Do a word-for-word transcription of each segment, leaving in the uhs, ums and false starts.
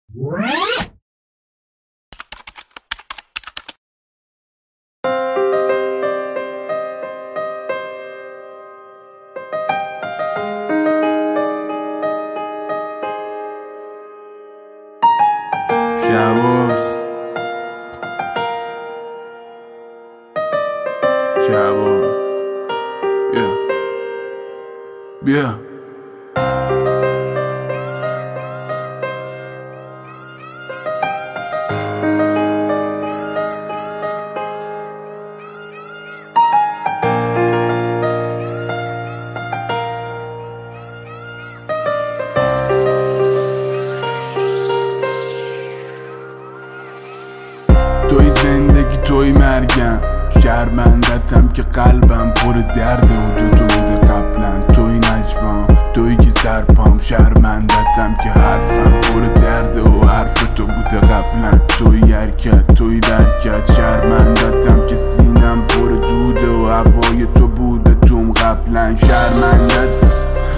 شباز شباز بیا بیا توی زندگی توی مرگم، شرمندتم که قلبم پر درد وجود بوده قبلا. توی نجمام توی که سرپام، شرمندتم که حرفم پر درد و حرف تو بوده قبلا. توی حرکت توی برکت، شرمندتم که سینم پر دوده و هوای تو بوده توم قبلا. شرمندتم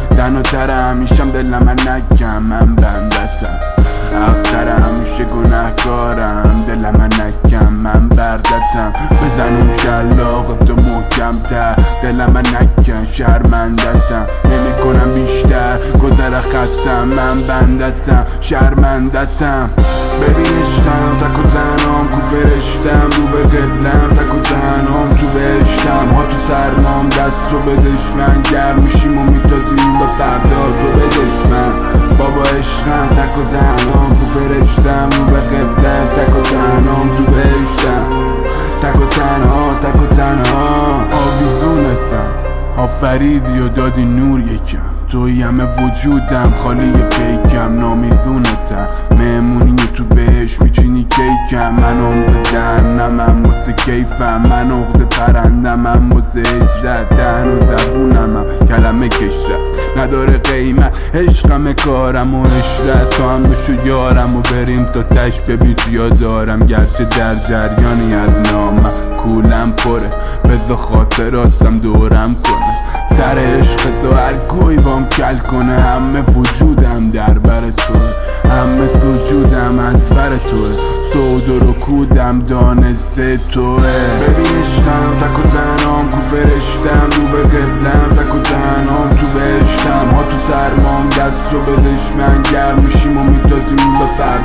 تنها همیشم دلم من نکم، من بندتم اختر همیشه گناهکارم، دلم من نکم من بردتم. بزن اون شلاق تو محکم تر، دلم من نکن شرمندتم. نمی کنم بیشتر گذر خطم، من بندتم شرمندتم. ببین عشقم تک و تنهام کو فرشتم، رو به قبلم تک و تنهام تو بهشتم. ها تو سرمام دست رو به دشمن، گرم میشیم و میتازیم با فردا تو به دشمن. بابا عشقم تک و تنهام کو فرشتم، رو به قبلم تک و تنهام تو بهشتم. تک و تنها تک و تنها آویزونتم، آفریدی و دادی نور یکم. توی همه وجودم خالی پیکم، نامیزونتم مهمونی تو بهش میچینی کیکم. من عمق جهنمم واسه کیفم، من عقد پرندمم واسه هجرت. دهن و زبونمم کلمه کشرت نداره قیمت، عشقم کارم و عشرت. تو هم بشو یارم و بریم تا تش، ببین چیا دارم گرچه در جریانی از نامم. کولم پره بذار خاطراتم دورم کنه، سر عشق تو هر کوی بام کل کنه. همه وجودم در بر توه، همه سجودم از بر توه. سود و رکودم دانسته توه. ببین عشقم تک و تنهام کو فرشتم، رو به قبلم تک و تنهام تو بهشتم. ها تو سرمام دست رو به دشمن، گرم میشیم و میتازیم به فردا